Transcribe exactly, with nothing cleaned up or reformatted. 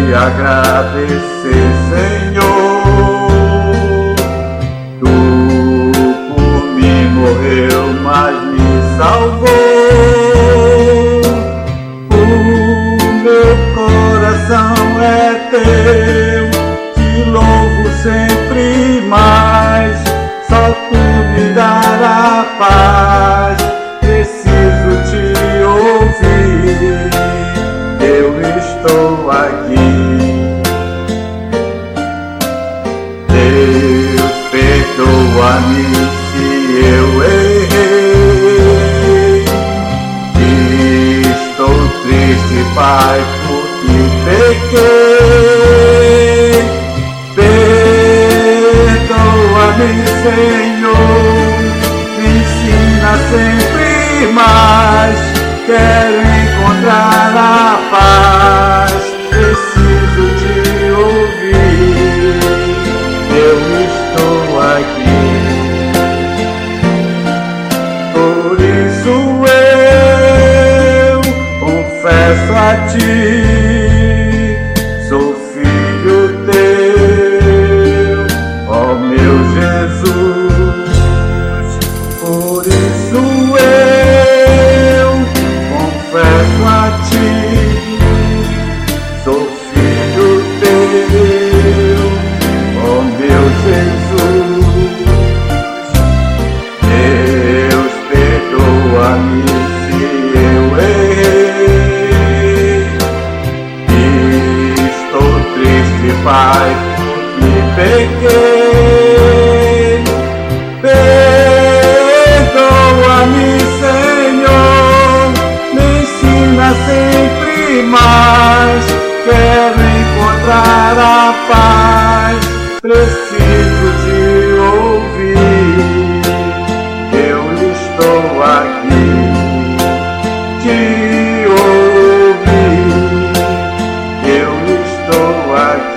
agradecer, Senhor. Tu por mim morreu, mas me salvou. O meu coração é teu, te louvo sempre mais. Só tu me dará paz, preciso te ouvir. Eu estou aqui. Deus, perdoa-me se eu errei. Estou triste, Pai, porque pequei. Perdoa-me, Senhor, me ensina sempre mais. Quero encontrar a paz, preciso te ouvir. Eu estou aqui. Por isso eu confesso a ti, sou filho teu, ó meu Jesus. Por isso eu confesso a ti, sou filho teu, ó meu Jesus. Deus, perdoa-me se eu errei. Estou triste, Pai, porque pequei. Perdoa-me, Senhor, me ensina sempre mais. Quero encontrar a paz, preciso te ouvir. Eu estou aqui, te ouvir. Eu estou aqui.